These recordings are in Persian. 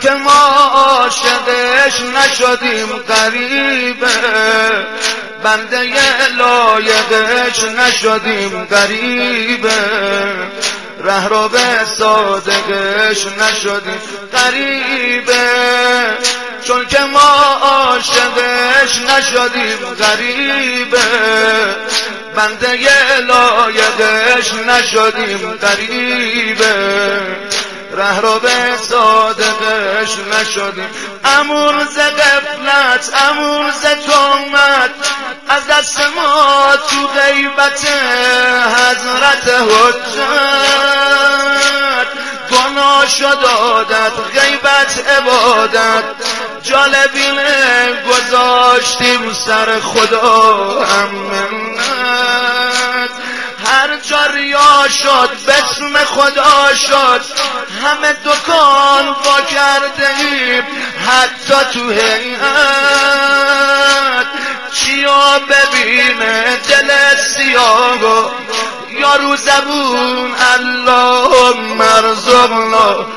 که ما عاشقش نشدیم غریبه، بنده لایقش نشدیم غریبه، رهرو به صادقش نشدیم غریبه، چون که ما عاشقش نشدیم غریبه، بنده لایقش نشدیم غریبه، رهرو به صادقش نشدیم. امون ز غفلت امون ز تهمت از دست ما تو غیبت حضرت حجت، گناه شد عادت غیبت عبادت، جالبینه گذاشتیم سر خدا هم منت، هر جا ریا شد بسم خدا شد، همه دکان با کرده ایم حتی تو هیئت، چیا ببینه دل سیاه یا رو زبون اللهم ارزقنا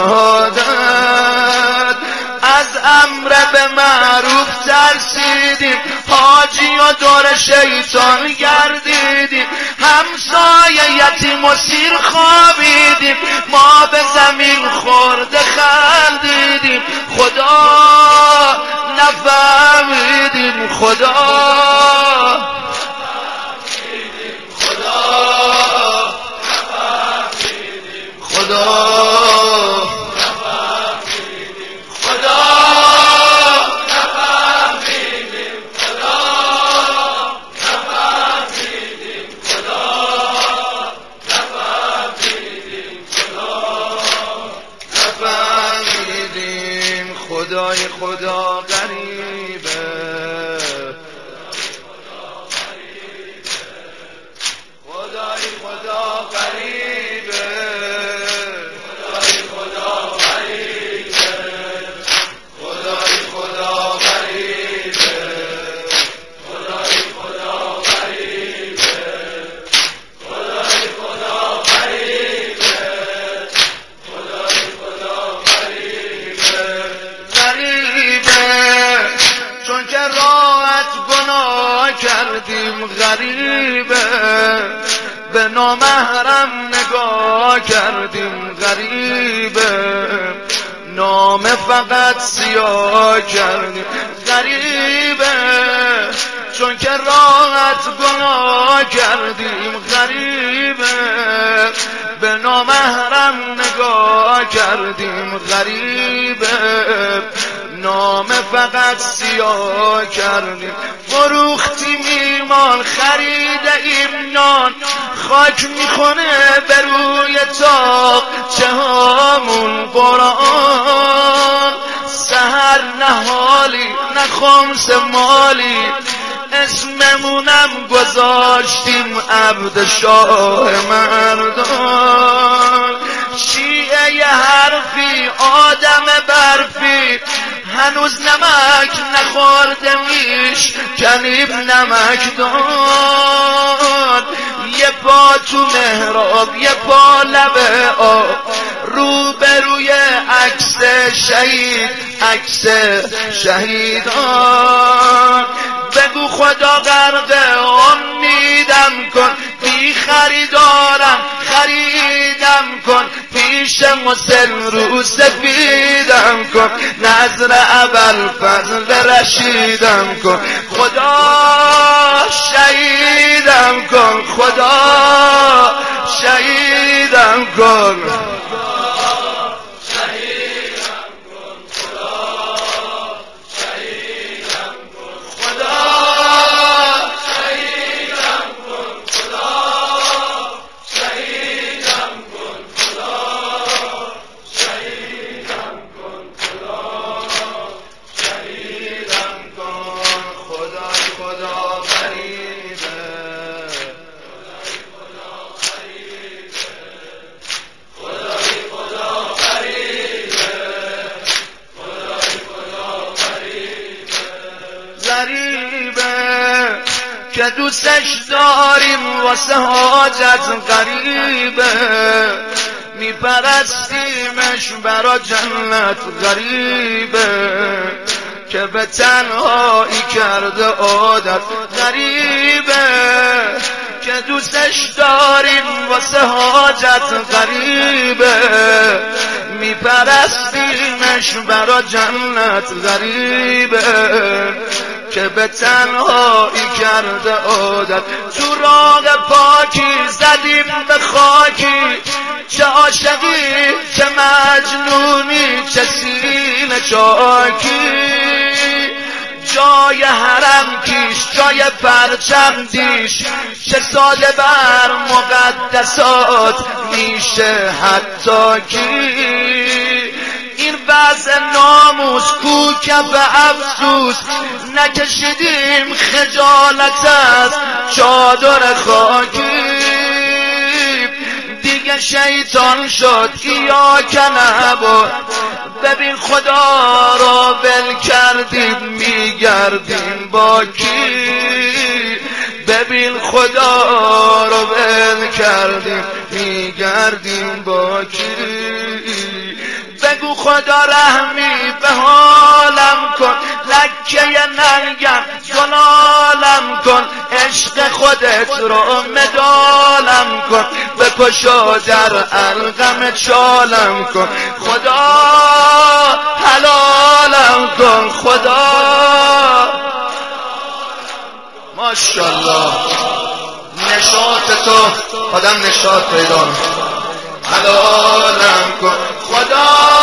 شهادت، از امر به معروف ترسیدیم، حاجی و دور شیطان گردیدیم، همسایه یتیم و سیر خوابیدیم، ما به زمین خورده خندیدیم، خدا نفهمیدیم، خدا خدای خدا غریبه، خدای خدا غریبه، خدای خدا غریبه، خدای خدا غریبه، خدای خدا غریبه، خدای خدا غریبه، خدای خدا غریبه، چون که راحت گناه کردیم غریبه، به نامحرم نگاه کردیم غریبه، نام فقط سیاه کردیم غریبه، چون که راحت گناه کردیم غریبه، به نامحرم نگاه کردیم غریبه، نام فقط سیاه کردیم، فروختیم ایمان خریده ایم نان، خاک میخونه به روی تاق چهامون قرآن، سحر نهالی نه خمس مالی، اسممونم گذاشتیم عبد شاه مردان، شیعه ی حرفی آدم برفی، هنوز نمک نخورده میش کنیب نمکدان، یه پا تو محراب یه پا لب آب، روبروی عکس شهید عکس شهیدان، بگو خدا غرق امیدم کن، بی خریدارم خریدم کن، پیش مسلم رو سفیدم کن، نظر ابوالفضل رشیدم کن، خدا شهیدم کن، خدا شهیدم کن، که دوستش داریم واسه حاجت غریبه، میپرستیمش برا جنت غریبه که به تنهایی کرده عادت غریبه که دوستش داریم واسه حاجت غریبه میپرستیمش برا جنت غریبه که به تنهایی کرده عادت تو راه پاکی زدیم به خاکی چه عاشقی چه مجنونی چه سینه چاکی جای حرم کیش جای پرچم دیش چه ساده بر مقدسات میشه حتی کی این وضع ناموس کو کف افسوس نکشیدیم خجالت از چادر خاکی دیگه شیطان شد یا کنبود ببین خدا رو ول کردیم میگردیم با کی ببین خدا رو ول کردیم میگردیم با کی بگو خدا رحمی به حالم کن لکه ننگم زلالم کن عشق خودت رو مدالم کن بکشا در الغم چالم کن خدا حلالم کن خدا ماشاءالله نشاط تو آدم نشاط پیدا حلالم کن خدا